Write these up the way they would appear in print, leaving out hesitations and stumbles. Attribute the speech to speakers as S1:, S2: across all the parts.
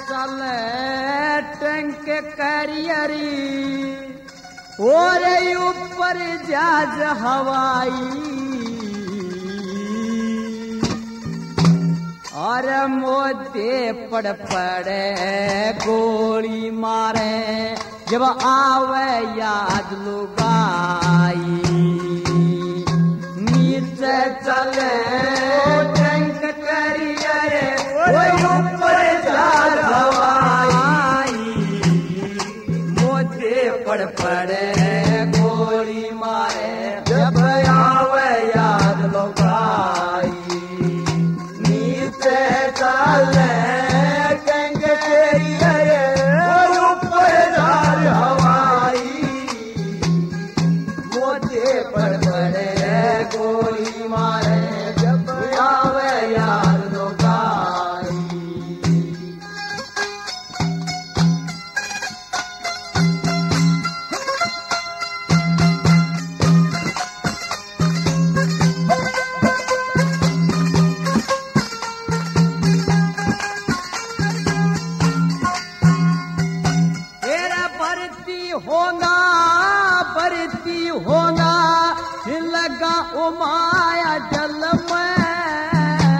S1: चले टैंक कैरियरी और ऊपर जहाज हवाई और मोदे पड़ पड़े गोली मारे जब आवे याद लुगाई नीचे चले टैंक कैरियर ऊपर जहाज हवाई मोदे पड़ पड़े गोली मारे जब आवे याद लुगाई नीचे चले टैंक कैरियर ऊपर जहाज हवाई मोदे पड़ पड़े गोली मारे जब आवे याद लुगाई भरती होगा लगा उमाया जल में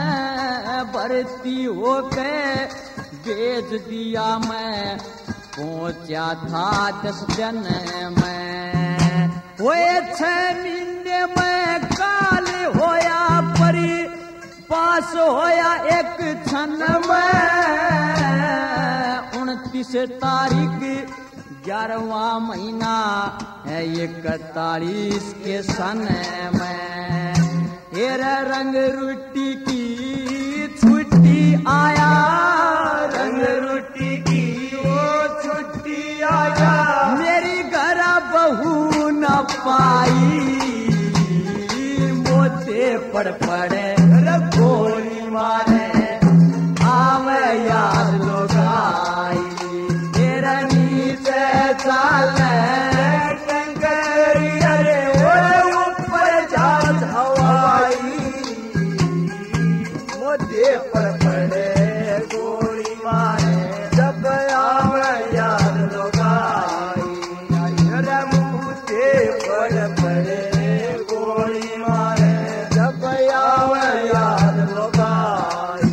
S1: भरती होके बेच दिया मैं पहुंचा था 10 दिन में वो 6 महीने में काल होया परी पास होया एक क्षण में 29 तारीख 11वां महीना है 41 के सन में तेरा रंग रोटी की छुट्टी आया रंग रोटी की वो छुट्टी आया मेरी घर बहू न पाई मोते पड़ पड़े गोली मारे आवे याद लुगाई तेरा नीचे चले टैंक कैरियर ऊपर जहाज हवाई मोदे पड़ पड़े गोली मारे जब आवे याद लुगाई मोदे पड़ पड़े गोली मारे जब आवे याद लुगाई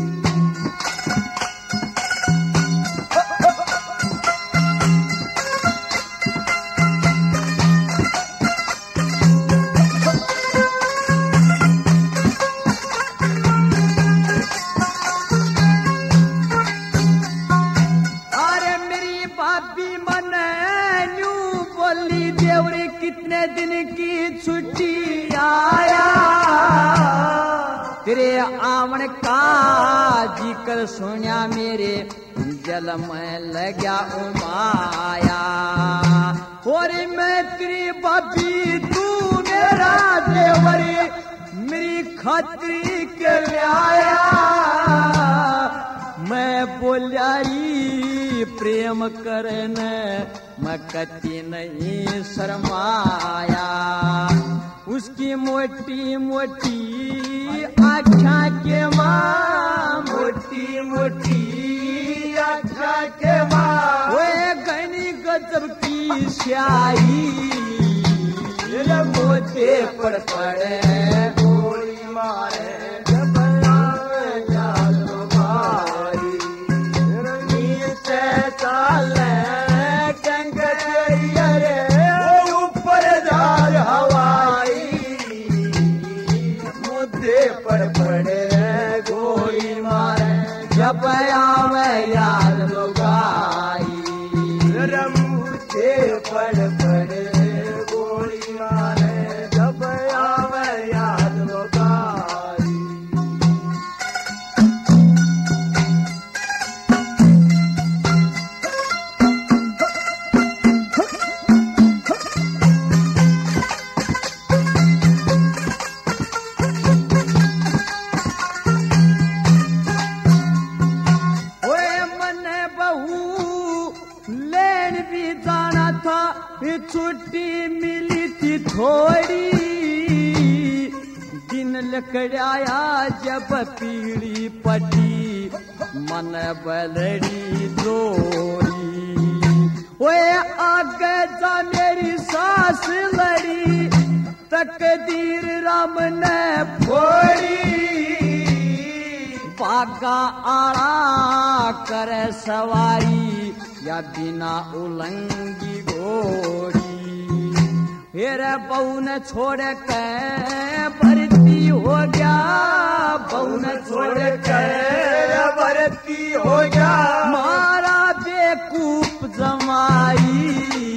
S1: कितने दिन की छुट्टी आया तेरे आवन का जिक्र सुनिया मेरे जल में लग्या उमाया और मैं तेरी बाबी तू मेरा देवरी मेरी खातरी के आया मैं बोलियाई प्रेम करने मैं कति नहीं शर्माया उसकी मोटी मोटी आँखा के माँ मोटी मोटी आँखा के माँ वो घनी गजब की स्याही मोते पड़ पड़े गोली मारे पड़े गोली मारे जब आवे याद लुगाई मुझे पड़ पड़े गोली मारे जब आवे याद लुगाई छुट्टी मिली थी थोड़ी दिन लकड़ाया जब पीड़ी पटी मन बलड़ी जोरी। ओए आगे जा मेरी सास लड़ी, तकदीर राम ने फोड़ी। बागा आड़ा करे सवारी, या बिना उलंगी घोड़ी। फिर बहू ने छोड़ के भर्ती हो गया, बहू ने छोड़ के भर्ती हो गया। मारा बेकूफ जमाई,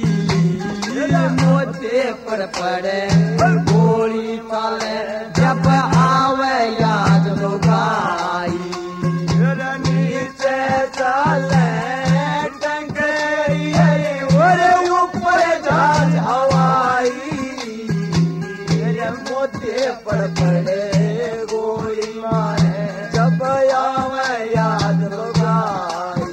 S1: मोते पर पड़े गोली चाले, जब आवे याद लुगाई। नीचे चाले टंकरी, और ऊपर जहाज हवाई। मोते पर पड़े गोली मारे, जब आवे याद लुगाई।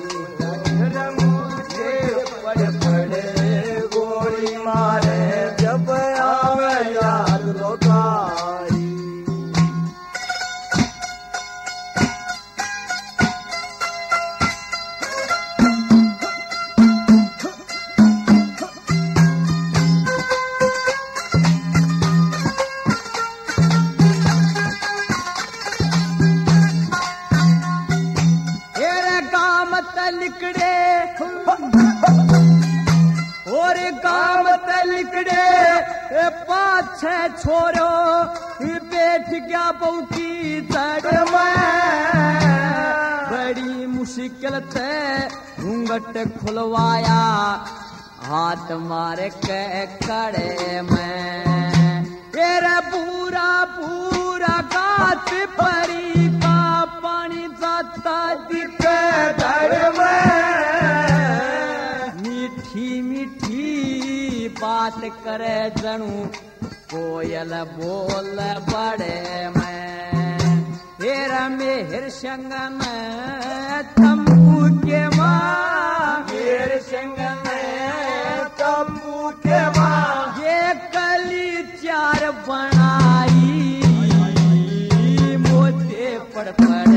S1: मोते पर पड़े गोली मारे, जब आवे याद लुगाई। लिकड़े और गांव ते लिकड़े, पाछे छोरो बैठ गया बहू की जड़ में। बड़ी मुश्किल से घूंघट खुलवाया, हाथ मार के कड़े में। तेरा पूरा पूरा गात परी का पानी जाता दिखे धड़ में। मीठी मीठी बात करे जनू, कोयल बोल बड़े में। तेरा मेहर संग में तंबू के माँ, मेहर संग में तंबू के माँ। ये कली चार बनाई, मोते पड़